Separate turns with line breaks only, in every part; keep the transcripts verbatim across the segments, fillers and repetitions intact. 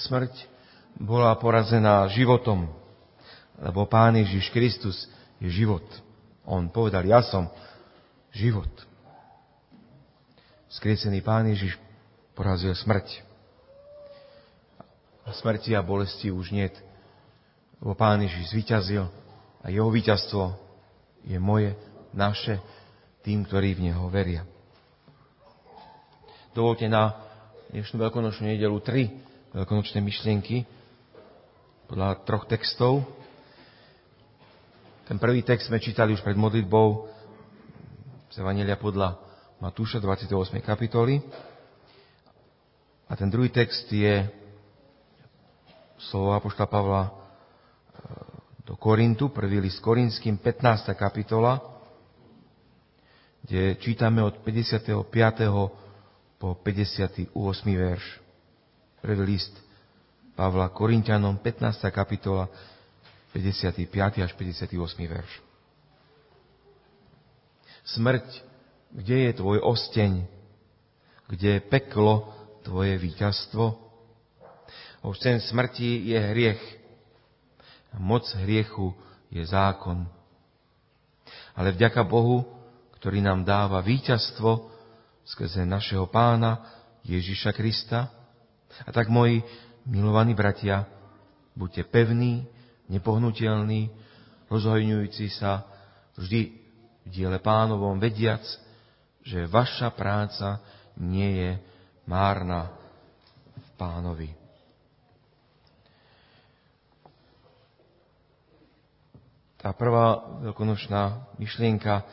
Smrť bola porazená životom, lebo Pán Ježiš Kristus je život. On povedal, ja som život. Skriesený Pán Ježiš porazil smrť. A smrti a bolesti už niet, lebo Pán Ježiš zvíťazil a jeho víťazstvo je moje, naše, tým, ktorí v Neho veria. Dovolte na dnešnú veľkonočnú nedeľu tri veľkonočné myšlienky podľa troch textov. Ten prvý text sme čítali už pred modlitbou z Evanjelia podľa Matúša dvadsiatej ôsmej kapitoly. A ten druhý text je slovo apoštola Pavla do Korintu, prvý list Korinským, pätnásta kapitola, kde čítame od päťdesiateho piateho po päťdesiaty ôsmy verš. Prvý list Pavla Korinťanom, pätnásta kapitola, päťdesiaty piaty až päťdesiaty ôsmy verš. Smrť, kde je tvoj osteň? Kde je peklo tvoje víťazstvo? Osteň smrti je hriech. A moc hriechu je zákon. Ale vďaka Bohu, ktorý nám dáva víťazstvo skrze našeho Pána Ježiša Krista. A tak, moji milovaní bratia, buďte pevní, nepohnutelní, rozhojňujúci sa vždy v diele Pánovom, vediac, že vaša práca nie je márna v Pánovi. Tá prvá veľkonočná myšlienka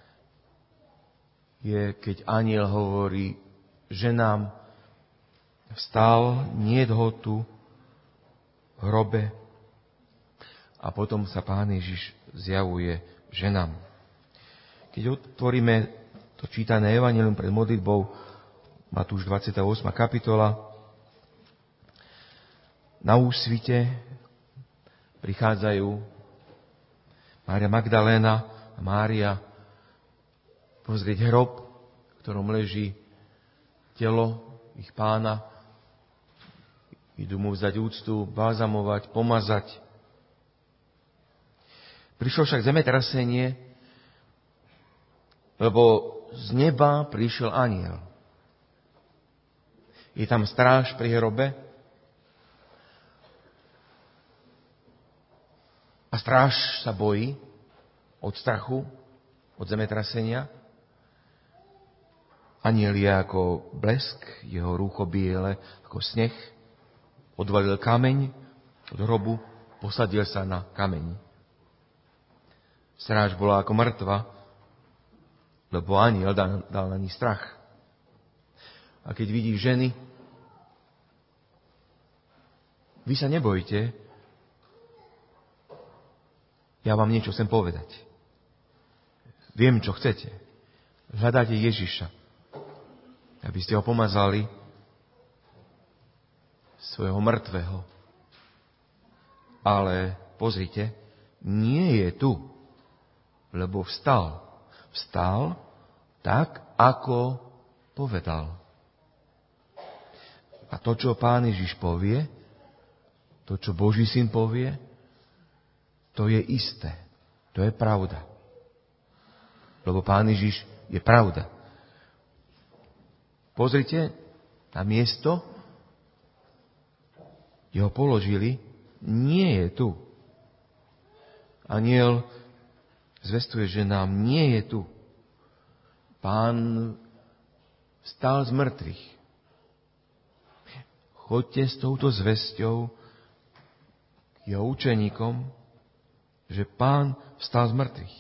je, keď anjel hovorí ženám, vstal, niet ho tu v hrobe, a potom sa Pán Ježiš zjavuje ženám. Keď otvoríme to čítané evanjelium pred modlitbou, Matúš dvadsiata ôsma kapitola, na úsvite prichádzajú Mária Magdaléna a Mária pozrieť hrob, v ktorom leží telo ich Pána. Idú mu vzdať úctu, balzamovať, pomazať. Prišlo však zemetrasenie, lebo z neba prišiel anjel. Je tam stráž pri hrobe a stráž sa bojí od strachu, od zemetrasenia. Anjel je ako blesk, jeho rúcho biele ako sneh. Odvalil kameň od hrobu, posadil sa na kameň. Stráž bola ako mŕtva, lebo anjel dal, dal na ní strach. A keď vidí ženy, vy sa nebojte, ja vám niečo chcem povedať. Viem, čo chcete. Hľadáte Ježiša, aby ste ho pomazali svojho mŕtvého. Ale pozrite, nie je tu, lebo vstal. Vstal tak, ako povedal. A to, čo Pán Ježiš povie, to, čo Boží syn povie, to je isté. To je pravda. Lebo Pán Ježiš je pravda. Pozrite na miesto, kde ho položili, nie je tu. Anjel zvestuje, že nám nie je tu. Pán vstal z mŕtvych. Choďte s touto zvesťou k jeho učeníkom, že Pán vstal z mŕtvych.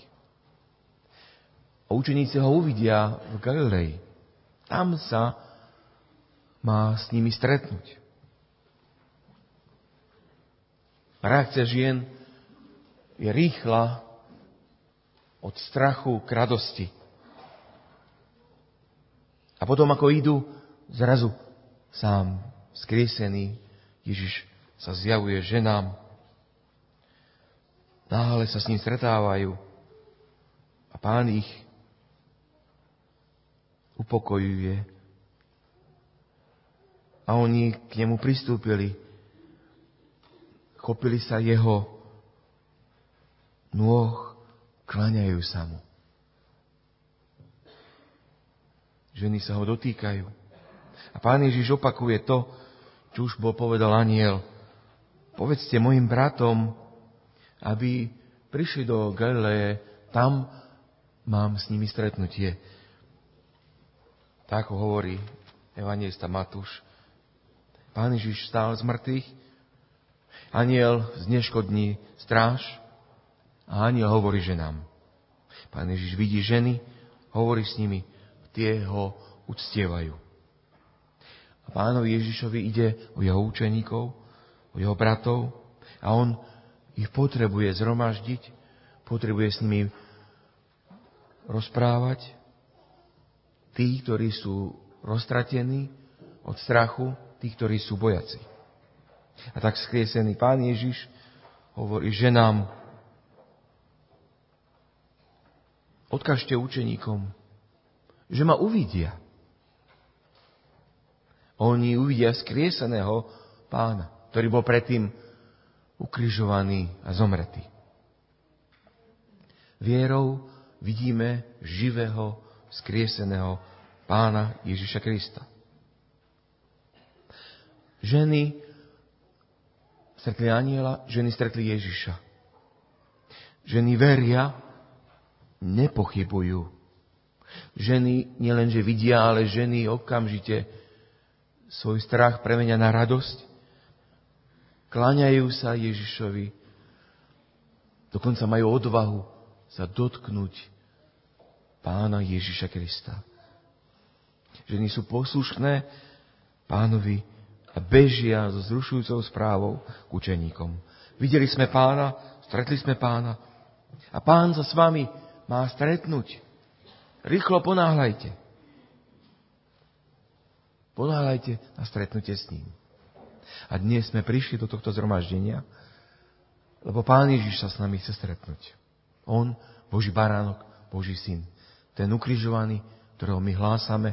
A učeníci ho uvidia v Galilei. Tam sa má s nimi stretnúť. Reakcia žien je rýchla od strachu k radosti. A potom, ako idú, zrazu sám skriesený Ježiš sa zjavuje ženám. Náhle sa s ním stretávajú a Pán ich upokojuje. A oni k nemu pristúpili chopili sa jeho nôh, kláňajú sa mu. Ženy sa ho dotýkajú. A Pán Ježiš opakuje to, čo už bol povedal anjel. Povedzte mojim bratom, aby prišli do Galileje, tam mám s nimi stretnutie. Tak hovorí evanjelista Matúš. Pán Ježiš stál z mŕtvych, anjel zneškodní stráž a anjel hovorí ženám. Pán Ježiš vidí ženy, hovorí s nimi, tie ho uctievajú. A Pánovi Ježišovi ide o jeho učeníkov, o jeho bratov a on ich potrebuje zhromaždiť, potrebuje s nimi rozprávať. Tí, ktorí sú roztratení od strachu, tí, ktorí sú bojaci. A tak skriesený Pán Ježiš hovorí ženám, odkažte učeníkom, že ma uvidia. Oni uvidia skrieseného Pána, ktorý bol predtým ukrižovaný a zomretý. Vierou vidíme živého, skrieseného Pána Ježiša Krista. Ženy stretli anjela, ženy stretli Ježiša. Ženy veria, nepochybujú. Ženy nielenže vidia, ale ženy okamžite svoj strach premenia na radosť. Kláňajú sa Ježišovi. Dokonca majú odvahu sa dotknúť Pána Ježiša Krista. Ženy sú poslušné Pánovi a bežia so zrušujúcou správou k učeníkom. Videli sme Pána, stretli sme Pána a Pán sa s vami má stretnúť. Rýchlo ponáhľajte. Ponáhľajte na stretnutie s ním. A dnes sme prišli do tohto zhromaždenia, lebo Pán Ježiš sa s nami chce stretnúť. On, Boží baránok, Boží syn. Ten ukrižovaný, ktorého my hlásame,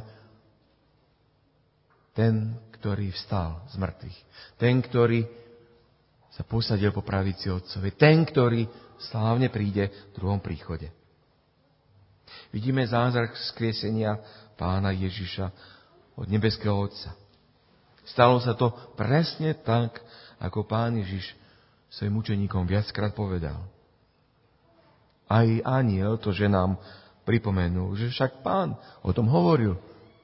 ten, ktorý vstal z mŕtvych. Ten, ktorý sa posadil po pravici Otcovi. Ten, ktorý slávne príde v druhom príchode. Vidíme zázrak skriesenia Pána Ježiša od nebeského Otca. Stalo sa to presne tak, ako Pán Ježiš svojim učeníkom viackrát povedal. Aj anjel to ženám pripomenul, že však Pán o tom hovoril.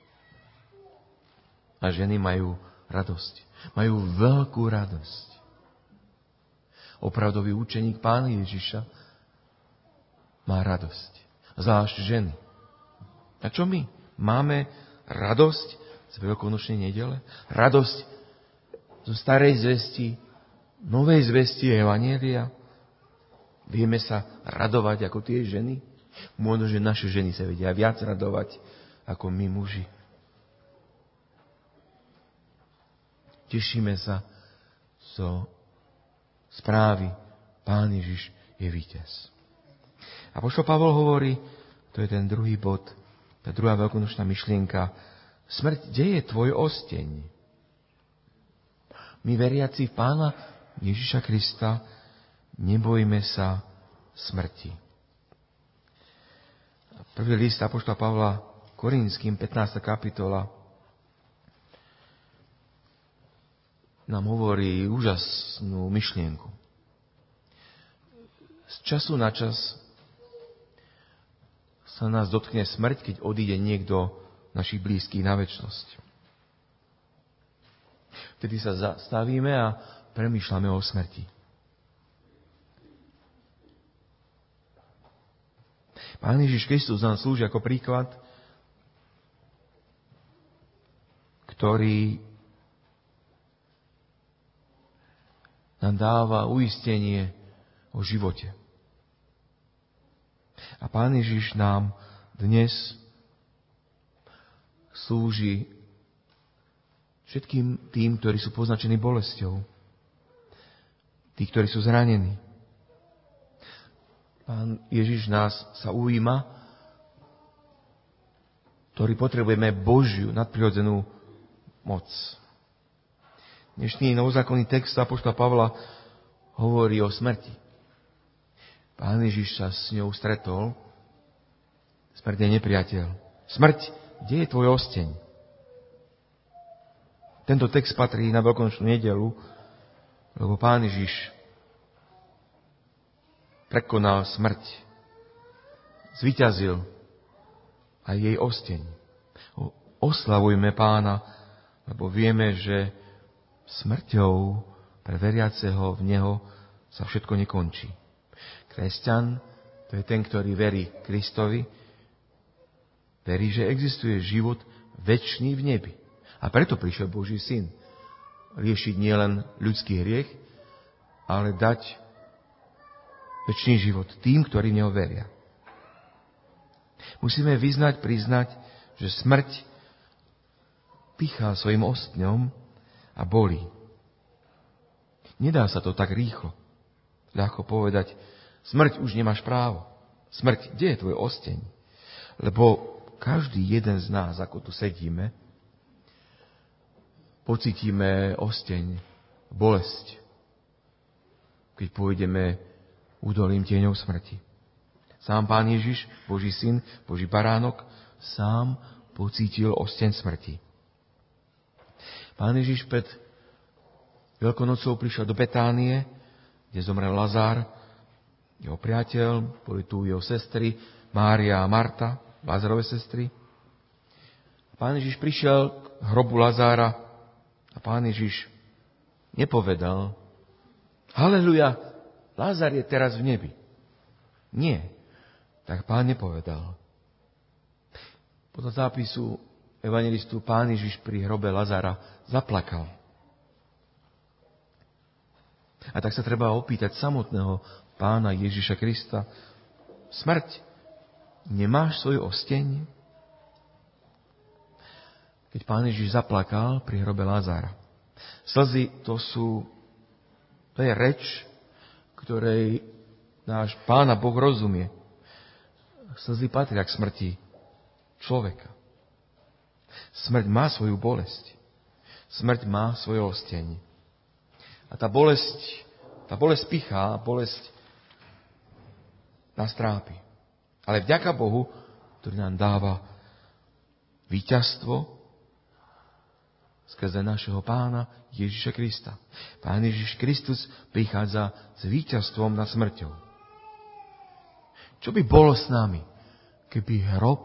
A ženy majú radosť. Majú veľkú radosť. Opravdový učeník Pána Ježiša má radosť. Zvlášť ženy. A čo my? Máme radosť z veľkonočnej nedele? Radosť zo starej zvesti, novej zvesti evanjelia? Vieme sa radovať ako tie ženy? Možno, že naše ženy sa vedia viac radovať ako my muži. Tešíme sa zo správy Pán Ježiš je víťaz. Apoštol Pavol hovorí, to je ten druhý bod, tá druhá veľkonočná myšlienka, smrť, kde je tvoj osteň? My veriaci v Pána Ježiša Krista nebojme sa smrti. Prvý list apoštola Pavla Korínskym, pätnásta kapitola, nám hovorí úžasnú myšlienku. Z času na čas sa nás dotkne smrť, keď odíde niekto našich blízkych na večnosť. Vtedy sa zastavíme a premýšľame o smrti. Pán Ježiš Kristus nám slúži ako príklad, ktorý nám dáva uistenie o živote. A Pán Ježiš nám dnes slúži všetkým tým, ktorí sú poznačení bolesťou. Tí, ktorí sú zranení. Pán Ježiš nás sa ujíma, ktorí potrebujeme Božiu nadprirodzenú moc. Dnešný novozákonný text apoštola Pavla hovorí o smrti. Pán Ježiš sa s ňou stretol. Smrť je nepriateľ. Smrť, kde je tvoj osteň? Tento text patrí na Veľkonočnú nedeľu, lebo Pán Ježiš prekonal smrť. Zvíťazil aj jej osteň. Oslavujme Pána, lebo vieme, že smrťou pre veriaceho v Neho sa všetko nekončí. Kresťan, to je ten, ktorý verí Kristovi, verí, že existuje život večný v nebi. A preto prišiel Boží syn. Riešiť nielen ľudský hriech, ale dať večný život tým, ktorí v Neho veria. Musíme vyznať, priznať, že smrť pichá svojim ostňom a bolí. Nedá sa to tak rýchlo. Ľahko povedať, smrť už nemáš právo. Smrť, kde je tvoj osteň? Lebo každý jeden z nás, ako tu sedíme, pocítime osteň, bolesť, keď pôjdeme údolím tieňov smrti. Sám Pán Ježiš, Boží syn, Boží baránok, sám pocítil osteň smrti. Pán Ježiš pred Veľkonocou prišiel do Betánie, kde zomrel Lazár, jeho priateľ, boli tu jeho sestry, Mária a Marta, Lázarove sestry. Pán Ježiš prišiel k hrobu Lazára a Pán Ježiš nepovedal: Haleluja, Lázar je teraz v nebi. Nie, tak Pán nepovedal. Podľa zápisu evangelistu Pán Ježiš pri hrobe Lazára zaplakal. A tak sa treba opýtať samotného Pána Ježiša Krista: Smrť, nemáš svoj osteň? Keď Pán Ježiš zaplakal pri hrobe Lazára. Slzy to sú, to je reč, ktorej náš Pán a Boh rozumie. Slzy patria k smrti človeka. Smrť má svoju bolesť. Smrť má svoj osteň. A tá bolesť, tá bolesť pichá, bolesť nás trápi. Ale vďaka Bohu, ktorý nám dáva víťazstvo skrze našeho Pána Ježiša Krista. Pán Ježiš Kristus prichádza s víťazstvom nad smrťou. Čo by bolo s nami, keby hrob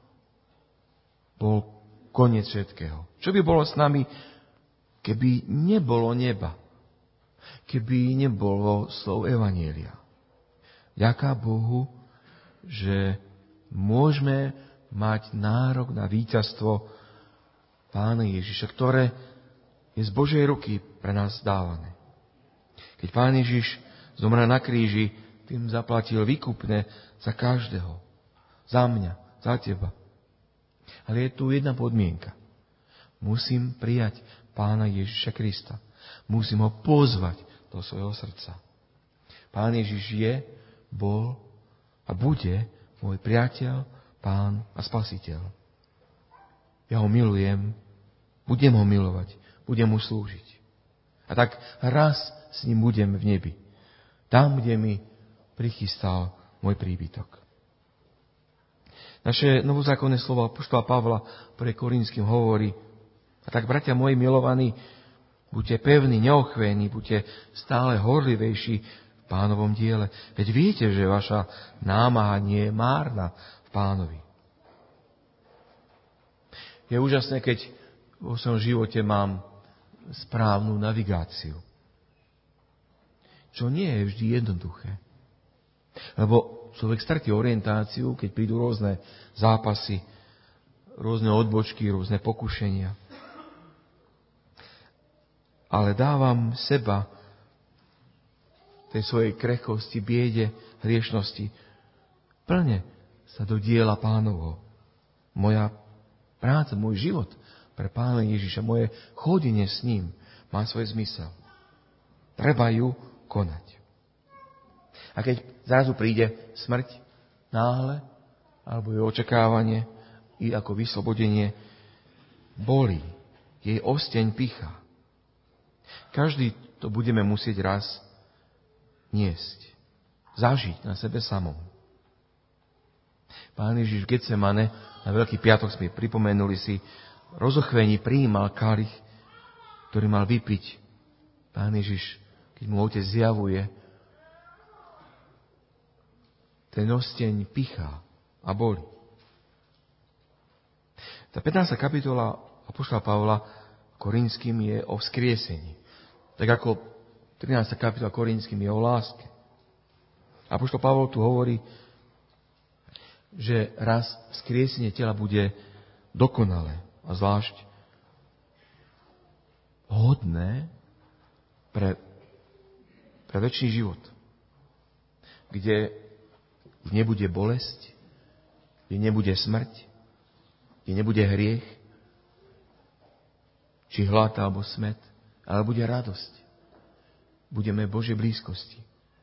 bol koniec všetkého? Čo by bolo s nami, keby nebolo neba? Keby nebolo slov evanjelia? Ďaká Bohu, že môžeme mať nárok na víťazstvo Pána Ježiša, ktoré je z Božej ruky pre nás dávané. Keď Pán Ježiš zomrel na kríži, tým zaplatil výkupné za každého. Za mňa, za teba. Ale je tu jedna podmienka. Musím prijať Pána Ježiša Krista. Musím ho pozvať do svojho srdca. Pán Ježiš je, bol a bude môj priateľ, Pán a Spasiteľ. Ja ho milujem, budem ho milovať, budem mu slúžiť. A tak raz s ním budem v nebi. Tam, kde mi prichystal môj príbytok. Naše novozákonné slovo apoštola Pavla pre Korínskym hovorí: A tak, bratia moji milovaní, buďte pevní, neochvejní, buďte stále horlivejší v Pánovom diele. Veď viete, že vaša námaha nie je márna v Pánovi. Je úžasné, keď vo svojom živote mám správnu navigáciu. Čo nie je vždy jednoduché. Lebo človek stratí orientáciu, keď prídu rôzne zápasy, rôzne odbočky, rôzne pokušenia. Ale dávam seba tej svojej krehkosti, biede, hriešnosti plne sa do diela Pánovho. Moja práca, môj život pre Pána Ježiša, moje chodenie s ním má svoj zmysel. Treba ju konať. A keď zrazu príde smrť náhle, alebo je očakávanie i ako vyslobodenie, bolí. Jej osteň pichá. Každý to budeme musieť raz niesť, zažiť na sebe samom. Pán Ježiš v Getsemane na Veľký piatok sme pripomenuli si, rozochvení prijímal kalich, ktorý mal vypiť. Pán Ježiš, keď mu Otec zjavuje, ten osteň pichá a boli. Tá pätnásta kapitola apoštola Pavla Korinským je o vzkriesení. Tak ako trinásta kapitola Korinským je o láske. Apoštol Pavol tu hovorí, že raz vzkriesenie tela bude dokonalé a zvlášť hodné pre, pre večný život, kde nebude bolesť, kde nebude smrť, kde nebude hriech, či hlad alebo smäd, ale bude radosť. Budeme v Božej blízkosti.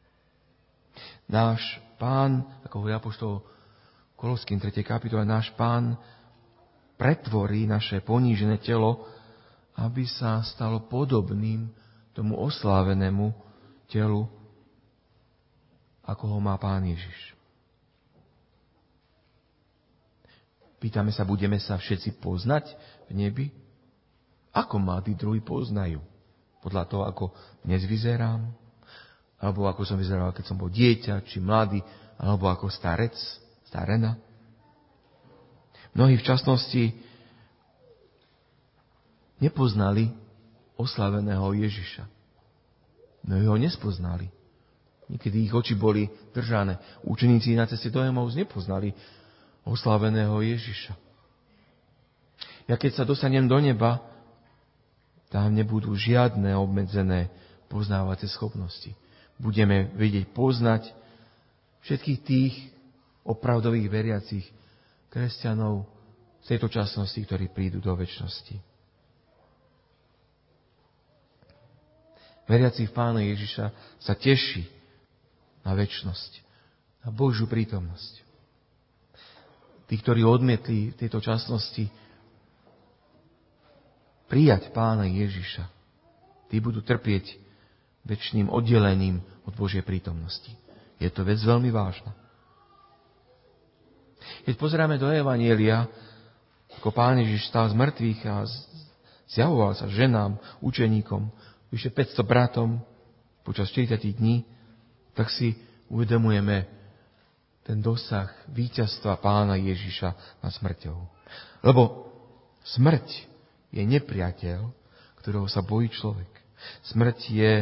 Náš Pán, ako hovorí apoštol Koloským tretej kapitole, náš Pán pretvorí naše ponížené telo, aby sa stalo podobným tomu oslávenému telu, ako ho má Pán Ježiš. Pýtame sa, budeme sa všetci poznať v nebi? Ako ma tí druhí poznajú? Podľa toho, ako dnes vyzerám? Alebo ako som vyzeral, keď som bol dieťa, či mladý, alebo ako starec, starena? Mnohí v časnosti nepoznali oslaveného Ježiša. Mnohí ho nespoznali. Niekedy ich oči boli držané. Učeníci na ceste do Emaus nepoznali oslaveného Ježiša. Ja keď sa dostanem do neba, tam nebudú žiadne obmedzené poznávacie schopnosti. Budeme vedieť poznať všetkých tých opravdových veriacich kresťanov z tejto časnosti, ktorí prídu do večnosti. Veriaci v Pána Ježiša sa teší na večnosť, na Božiu prítomnosť. Tí, ktorí odmietli v tejto časnosti prijať Pána Ježiša, tí budú trpieť večným oddelením od Božej prítomnosti. Je to vec veľmi vážna. Keď pozeráme do Evanjelia, ako Pán Ježiš stál z mŕtvych a zjavoval sa ženám, učeníkom, vyše päťsto bratom počas štyridsať dní, tak si uvedomujeme ten dosah víťazstva Pána Ježiša nad smrťou. Lebo smrť je nepriateľ, ktorého sa bojí človek. Smrť je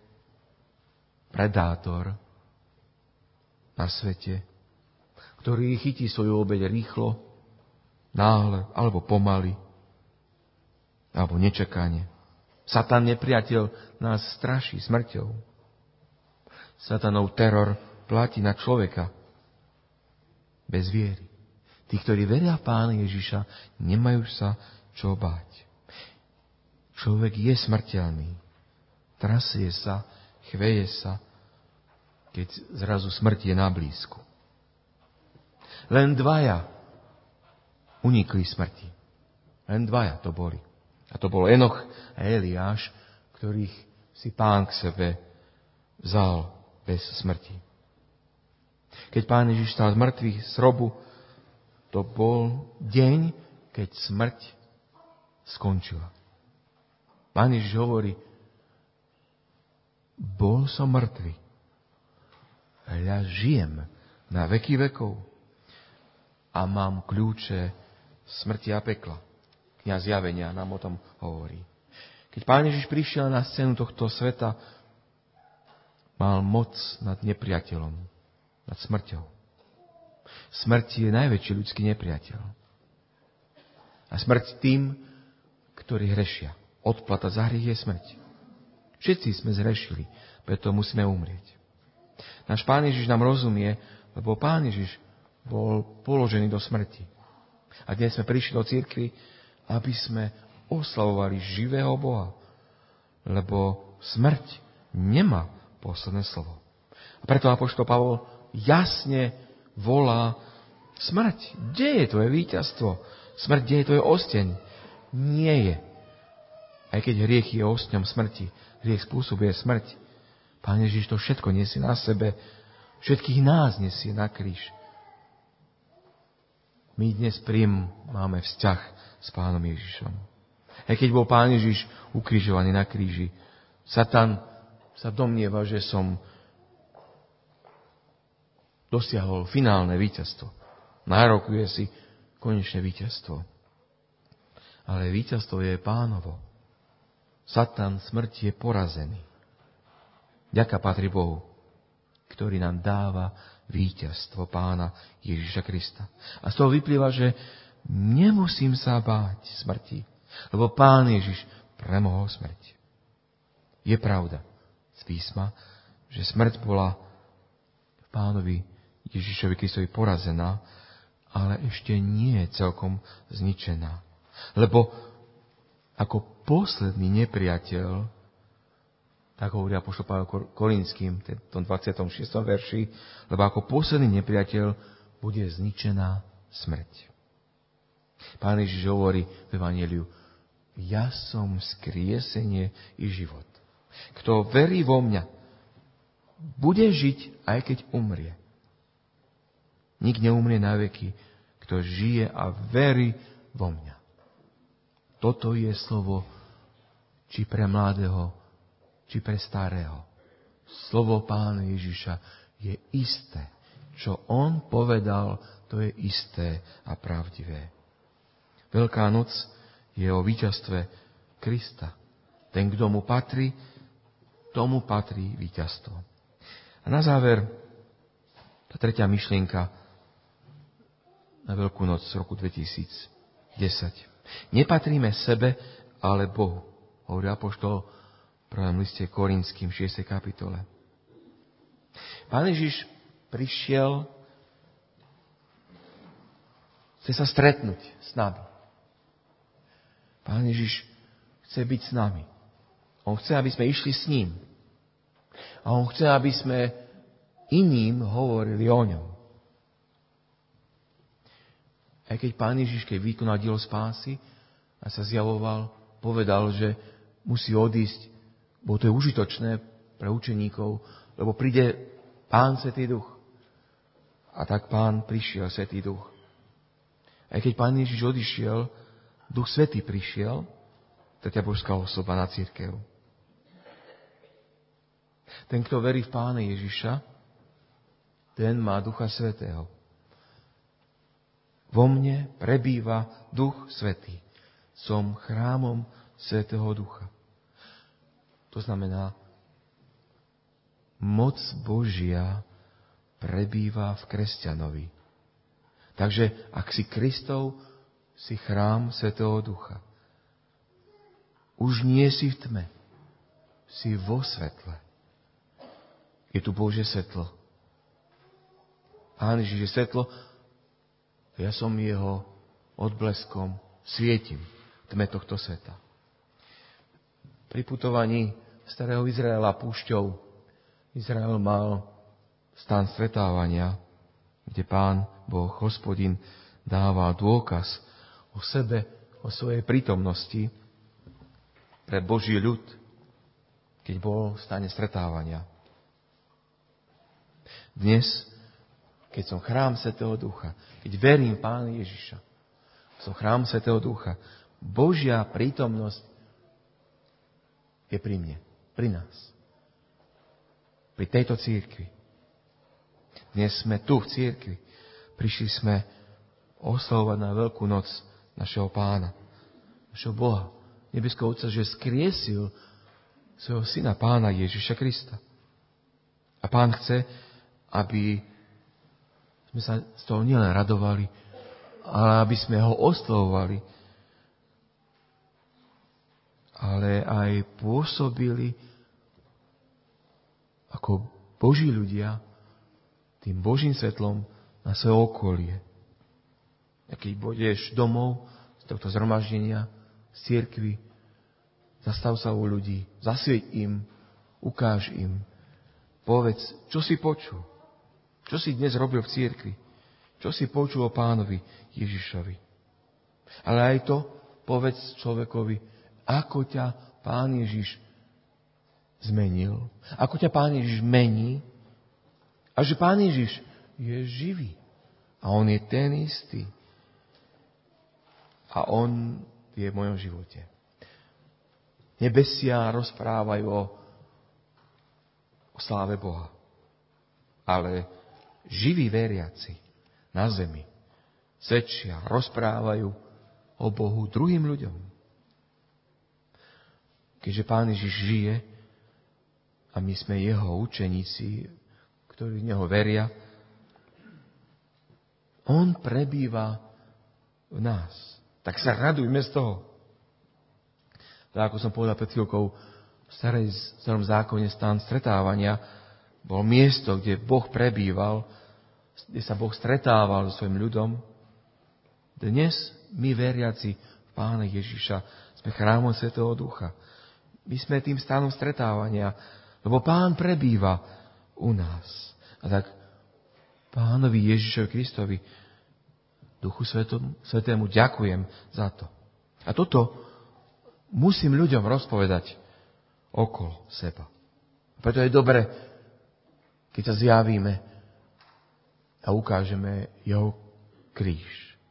predátor na svete, ktorý chytí svoju obeť rýchlo, náhle, alebo pomaly, alebo nečakane. Satan, nepriateľ, nás straší smrťou. Satanov teror platí na človeka bez viery. Tí, ktorí veria v Pána Ježiša, nemajú sa čo báť. Človek je smrteľný. Trasie sa, chveje sa, keď zrazu smrť je na blízku. Len dvaja unikli smrti. Len dvaja to boli. A to bol Enoch a Eliáš, ktorých si Pán k sebe vzal bez smrti. Keď Pán Ježiš stál z mŕtvych z hrobu, to bol deň, keď smrť skončila. Pán Ježiš hovorí, bol som mŕtvy, ale ja žijem na veky vekov a mám kľúče smrti a pekla. Kňaz Zjavenia nám o tom hovorí. Keď Pán Ježiš prišiel na scénu tohto sveta, mal moc nad nepriateľom, nad smrťou. Smrť je najväčší ľudský nepriateľ. A smrť tým, ktorí hrešia. Odplata za hriech je smrť. Všetci sme zhrešili, preto musíme umrieť. Náš Pán Ježiš nám rozumie, lebo Pán Ježiš bol položený do smrti. A dnes sme prišli do cirkvi, aby sme oslavovali živého Boha. Lebo smrť nemá posledné slovo. A preto apoštol Pavol jasne volá: smrť, kde je tvoje víťazstvo? Smrť, kde je tvoje osteň? Nie je. Aj keď hriech je ostňom smrti, hriech spôsobuje smrť, Pán Ježiš to všetko nesie na sebe, všetkých nás nesie na kríž. My dnes prím máme vzťah s Pánom Ježišom. Aj keď bol Pán Ježiš ukrižovaný na kríži, Satan sa domnieva, že som dosiahol finálne víťazstvo. Nárokuje si konečné víťazstvo. Ale víťazstvo je Pánovo. Satan, smrť je porazený. Ďaká patrí Bohu, ktorý nám dáva víťazstvo Pána Ježiša Krista. A z toho vyplýva, že nemusím sa báť smrti, lebo Pán Ježiš premohol smrť. Je pravda z písma, že smrť bola v Pánovi Ježišovi Kristovi porazená, ale ešte nie je celkom zničená. Lebo ako posledný nepriateľ, tak hovorí apoštol Pavel Korinským, v tom dvadsiatom šiestom verši, lebo ako posledný nepriateľ bude zničená smrť. Pán Ježiš hovorí v Evanjeliu, ja som skriesenie i život. Kto verí vo mňa, bude žiť, aj keď umrie. Nik neumrie na veky, kto žije a verí vo mňa. Toto je slovo či pre mladého, či pre starého. Slovo Pána Ježiša je isté. Čo on povedal, to je isté a pravdivé. Veľká noc je o víťazstve Krista. Ten, kto mu patrí, tomu patrí víťazstvo. A na záver, tá tretia myšlienka na Veľkú noc z roku dvetisícdesať. Nepatríme sebe, ale Bohu. Hovorí apoštol v prvom liste Korinským šiestej kapitole. Pán Ježiš prišiel, chce sa stretnúť s nami. Pán Ježiš chce byť s nami. On chce, aby sme išli s ním. A on chce, aby sme iným hovorili o ňom. Aj keď Pán Ježiš, keď vykonal dielo spásy a sa zjavoval, povedal, že musí odísť, bo to je užitočné pre učeníkov, lebo príde Pán Svätý Duch. A tak Pán prišiel, Svätý Duch. Aj keď Pán Ježiš odišiel, Duch Svätý prišiel, tretia božská osoba na cirkev. Ten, kto verí v Pána Ježiša, ten má Ducha Svätého. Vo mne prebýva Duch Svätý. Som chrámom Svätého Ducha. To znamená, moc Božia prebýva v kresťanovi. Takže ak si Kristov, si chrám Svätého Ducha. Už nie si v tme. Si vo svetle. Je tu Božie svetlo. Pán Ježiš je svetlo. Ja som jeho odbleskom, svietim v tme tohto sveta. Pri putovaní starého Izraela púšťou Izrael mal stan stretávania, kde Pán Boh, Hospodin, dával dôkaz o sebe, o svojej prítomnosti pre Boží ľud, keď bol v stane stretávania. Dnes, keď som chrám Svätého Ducha, keď verím Pána Ježiša, som chrám Svätého Ducha, Božia prítomnosť je pri mne, pri nás. Pri tejto cirkvi. Dnes sme tu v cirkvi. Prišli sme oslavovať na Veľkú noc našeho Pána, našeho Boha, nebeského Otca, že skriesil svojho syna Pána Ježiša Krista. A Pán chce, aby sme sa z toho nielen radovali, ale aby sme ho oslavovali, ale aj pôsobili ako Boží ľudia tým Božím svetlom na svoje okolie. A keď budeš domov z tohto zhromaždenia, z cirkvi, zastav sa u ľudí, zasvieť im, ukáž im, povedz, čo si počul, čo si dnes robil v cirkvi, čo si počul o Pánovi Ježišovi. Ale aj to povedz človekovi, ako ťa Pán Ježiš zmenil, ako ťa Pán Ježiš mení a že Pán Ježiš je živý a on je ten istý a on je v mojom živote. Nebesia rozprávajú o, o sláve Boha, ale živí veriaci na zemi svedčia, rozprávajú o Bohu druhým ľuďom. Keďže Pán Ježiš žije a my sme jeho učeníci, ktorí v neho veria, on prebýva v nás. Tak sa radujme z toho. Tak ako som povedal pred chvíľkou, v starej, starom zákone stán stretávania bol miesto, kde Boh prebýval, kde sa Boh stretával so svojím ľudom. Dnes my, veriaci v Pána Ježiša, sme chrámom Svätého Ducha. My sme tým stánom stretávania, lebo Pán prebýva u nás. A tak Pánovi Ježišovi Kristovi, Duchu Svetom, Svetému, ďakujem za to. A toto musím ľuďom rozpovedať okolo seba. Preto je dobre, keď sa zjavíme a ukážeme jeho kríž.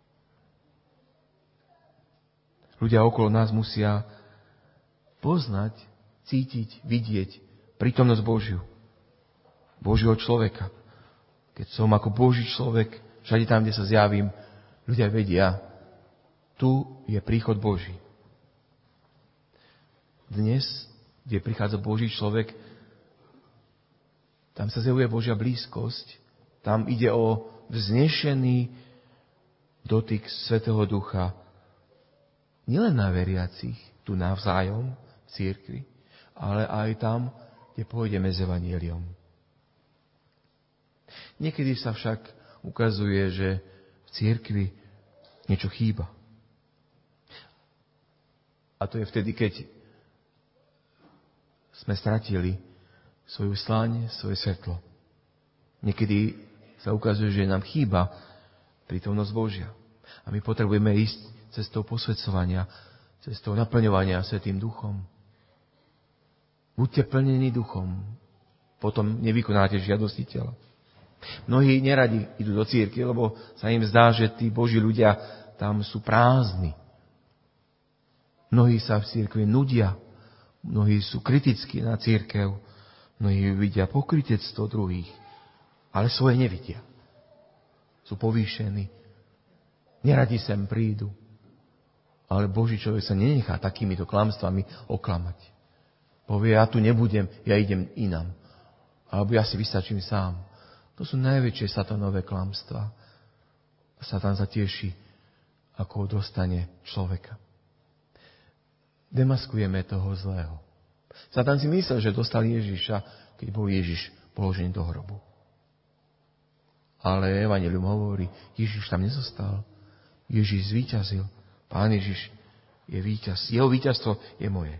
Ľudia okolo nás musia poznať, cítiť, vidieť prítomnosť Božiu. Božieho človeka. Keď som ako Boží človek, všade tam, kde sa zjavím, ľudia vedia, tu je príchod Boží. Dnes, kde prichádza Boží človek, tam sa zjavuje Božia blízkosť, tam ide o vznešený dotyk Svätého Ducha, nielen na veriacich, tu navzájom, v cirkvi, ale aj tam, kde pôjdeme s evanjeliom. Niekedy sa však ukazuje, že v cirkvi niečo chýba. A to je vtedy, keď sme stratili svoju sláň, svoje svetlo. Niekedy sa ukazuje, že nám chýba prítomnosť Božia. A my potrebujeme ísť cestou posväcovania, cestou naplňovania Svätým Duchom. Buďte plnení Duchom, potom nevykonáte žiadosti tela. Mnohí neradi idú do cirkvi, lebo sa im zdá, že tí Boží ľudia tam sú prázdni. Mnohí sa v cirkvi nudia, mnohí sú kritickí na cirkev, mnohí vidia pokrytectvo druhých, ale svoje nevidia. Sú povýšení, neradi sem prídu. Ale Boží človek sa nenechá takýmito klamstvami oklamať. Povie, ja tu nebudem, ja idem inam. Alebo ja si vystačím sám. To sú najväčšie satanové klamstvá. Satan sa teší, ako ho dostane človeka. Demaskujeme toho zlého. Satan si myslel, že dostal Ježiša, keď bol Ježiš položený do hrobu. Ale evanjelium hovorí, Ježiš tam nezostal. Ježiš zvíťazil. Pán Ježiš je víťaz. Jeho víťazstvo je moje.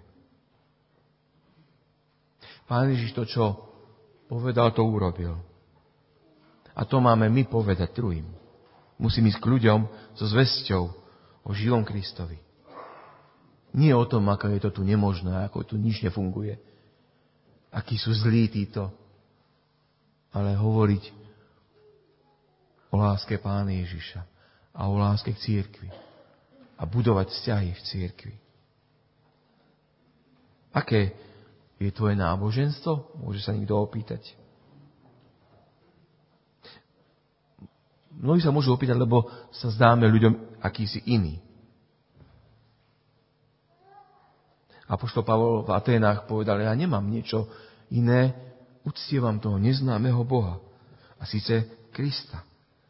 Pán Ježiš to, čo povedal, to urobil. A to máme my povedať druhým. Musím ísť k ľuďom so zvesťou o živom Kristovi. Nie o tom, aké je to tu nemožné, ako tu nič nefunguje. Akí sú zlí títo. Ale hovoriť o láske Pána Ježiša a o láske k cirkvi. A budovať vzťahy v cirkvi. Aké je tvoje náboženstvo? Môže sa niekto opýtať. Mnohí sa môžu opýtať, lebo sa zdáme ľuďom akýsi iný. Apoštol Pavol v Aténách povedal, ja nemám niečo iné, uctievam toho neznámeho Boha. A síce Krista.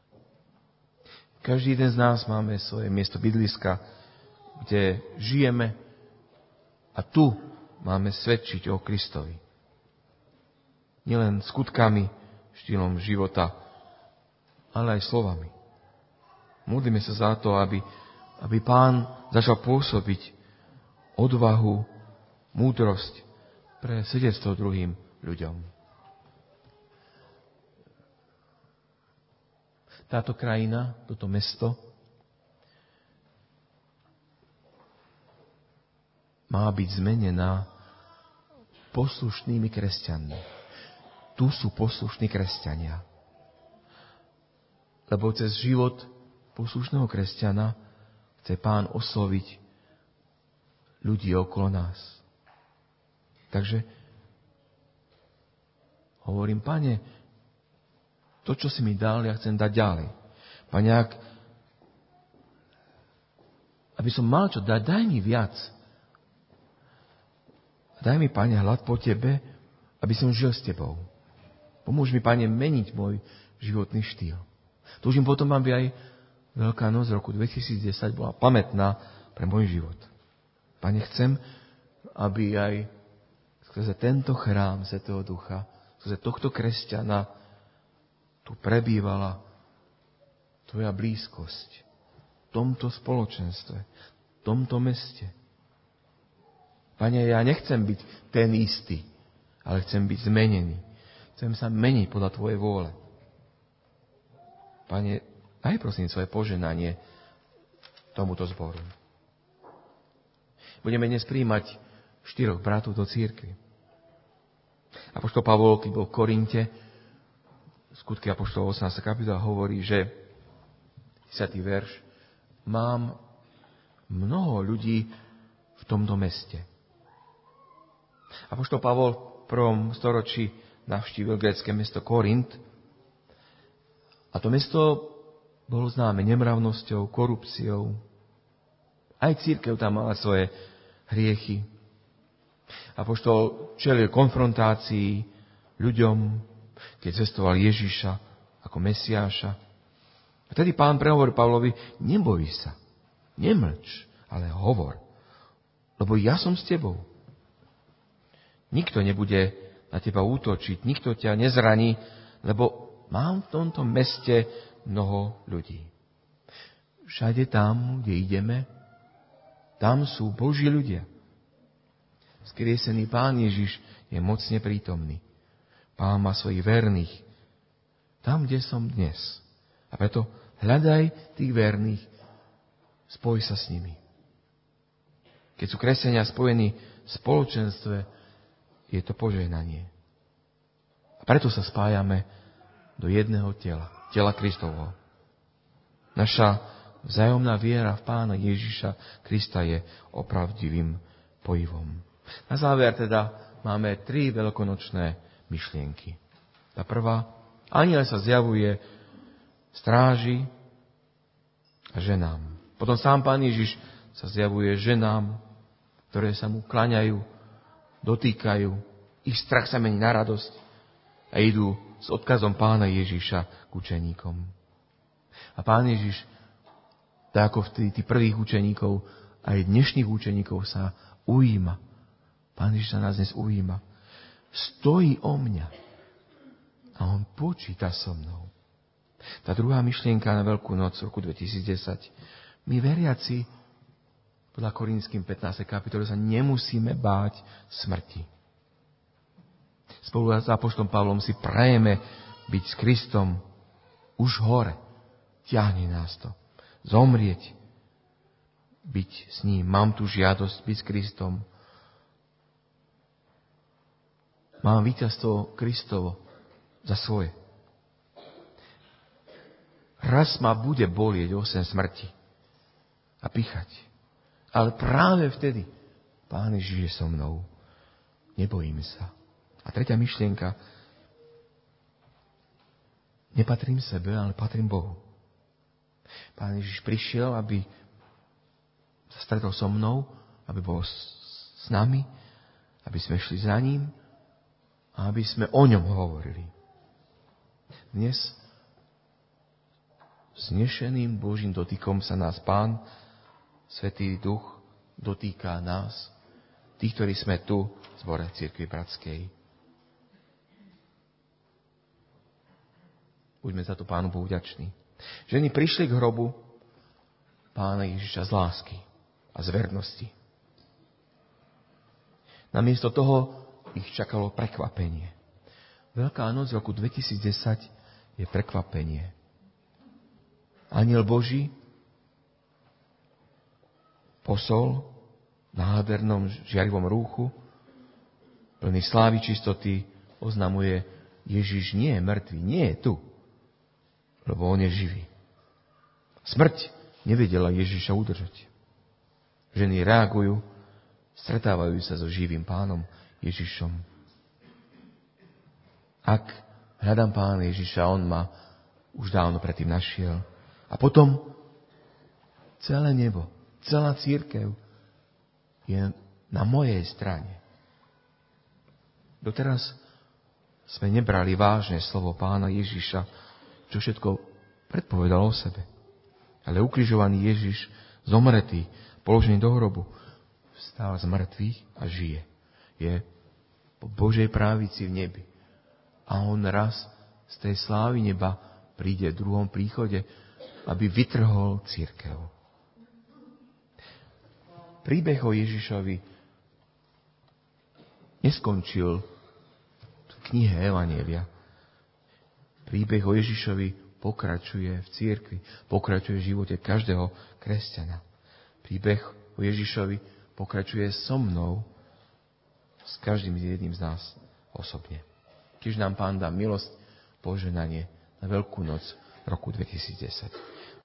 Každý jeden z nás máme svoje miesto bydliska, kde žijeme a tu máme svedčiť o Kristovi. Nielen skutkami, štýlom života, ale aj slovami. Modlíme sa za to, aby, aby Pán začal pôsobiť odvahu, múdrosť pre svedectvo druhým ľuďom. Táto krajina, toto mesto má byť zmenená poslušnými kresťanmi. Tu sú poslušní kresťania. Lebo cez život poslušného kresťana chce Pán osloviť ľudí okolo nás. Takže hovorím, Pane, to, čo si mi dal, ja chcem dať ďalej. Pane, ak, aby som mal čo dať, daj mi viac. Daj mi, Pane, hlad po Tebe, aby som žil s Tebou. Pomôž mi, Pane, meniť môj životný štýl. Túžim potom, aby aj Veľká noc roku dvetisícdesať bola pamätná pre môj život. Pane, chcem, aby aj skrze tento chrám Svätého Ducha, skrze tohto kresťana tu prebývala Tvoja blízkosť v tomto spoločenstve, v tomto meste. Pane, ja nechcem byť ten istý, ale chcem byť zmenený. Chcem sa meniť podľa Tvojej vôle. Pane, daj prosím svoje poženanie tomuto zboru. Budeme dnes prijímať štyroch bratov do cirkvi. Apoštol Pavol, keď bol v Korinte, skutky apoštolov osemnásta kapitola hovorí, že desiatý verš, mám mnoho ľudí v tomto meste. Apoštol Pavol v prvom storočí navštívil grécke mesto Korint a to mesto bolo známe nemravnosťou, korupciou. Aj cirkev tam mala svoje hriechy. Apoštol čelil konfrontácii ľuďom, keď zvestoval Ježiša ako Mesiáša. A tedy Pán prehovoril Pavlovi, neboj sa, nemlč, ale hovor, lebo ja som s tebou. Nikto nebude na teba útočiť, nikto ťa nezraní, lebo mám v tomto meste mnoho ľudí. Všade tam, kde ideme, tam sú Boží ľudia. Skriesený Pán Ježiš je mocne prítomný. Pán má svojich verných tam, kde som dnes. A preto hľadaj tých verných, spoj sa s nimi. Keď sú kresťania spojení v spoločenstve, je to požehnanie. A preto sa spájame do jedného tela, tela Kristovho. Naša vzájomná viera v Pána Ježiša Krista je opravdivým pojivom. Na záver teda máme tri veľkonočné myšlienky. Tá prvá, anjel sa zjavuje stráži a ženám. Potom sám Pán Ježiš sa zjavuje ženám, ktoré sa mu klaňajú, dotýkajú, ich strach sa mení na radosť a idú s odkazom Pána Ježiša k učeníkom. A Pán Ježiš, tak ako v tých prvých učeníkov, aj dnešných učeníkov sa ujíma. Pán Ježiš sa nás dnes ujíma. Stojí o mňa a on počíta so mnou. Tá druhá myšlienka na Veľkú noc roku dvetisícdesať. My veriaci podľa Korinským pätnástej kapitole sa nemusíme báť smrti. Spolu s apoštolom Pavlom si prajeme byť s Kristom už hore. Ťahne nás to. Zomrieť. Byť s ním. Mám tu žiadosť byť s Kristom. Mám víťazstvo Kristovo za svoje. Raz ma bude bolieť osem smrti a pýchať. Ale práve vtedy Pán Ježiš je so mnou. Nebojím sa. A tretia myšlienka. Nepatrím sebe, ale patrím Bohu. Pán Ježiš prišiel, aby sa stretol so mnou, aby bol s nami, aby sme šli za ním a aby sme o ňom hovorili. Dnes vznešeným Božím dotykom sa nás Pán Svätý Duch dotýka nás, tých, ktorí sme tu v zbore Cirkvi Bratskej. Buďme za to Pánu Bohu vďační. Ženy prišli k hrobu Pána Ježiša z lásky a z vernosti. Namiesto toho ich čakalo prekvapenie. Veľká noc roku dvetisícdesať je prekvapenie. Anjel Boží posol v nádhernom žiarivom rúchu plný slávy, čistoty, oznamuje, Ježiš nie je mŕtvý, nie je tu, lebo on je živý. Smrť nevedela Ježiša udržať. Ženy reagujú, stretávajú sa so živým pánom Ježišom. Ak hľadám pána Ježiša, on ma už dávno predtým našiel. A potom celé nebo, celá cirkev je na mojej strane. Doteraz sme nebrali vážne slovo pána Ježiša, čo všetko predpovedal o sebe. Ale ukrižovaný Ježiš, zomretý, položený do hrobu, vstal z mŕtvych a žije. Je po Božej právici v nebi. A on raz z tej slávy neba príde v druhom príchode, aby vytrhol cirkev. Príbeh o Ježišovi neskončil v knihe Evanjelia. Príbeh o Ježišovi pokračuje v cirkvi, pokračuje v živote každého kresťana. Príbeh o Ježišovi pokračuje so mnou, s každým jedným z nás osobne. Tiež nám Pán dá milosť, požehnanie na Veľkú noc roku dvetisícdesať.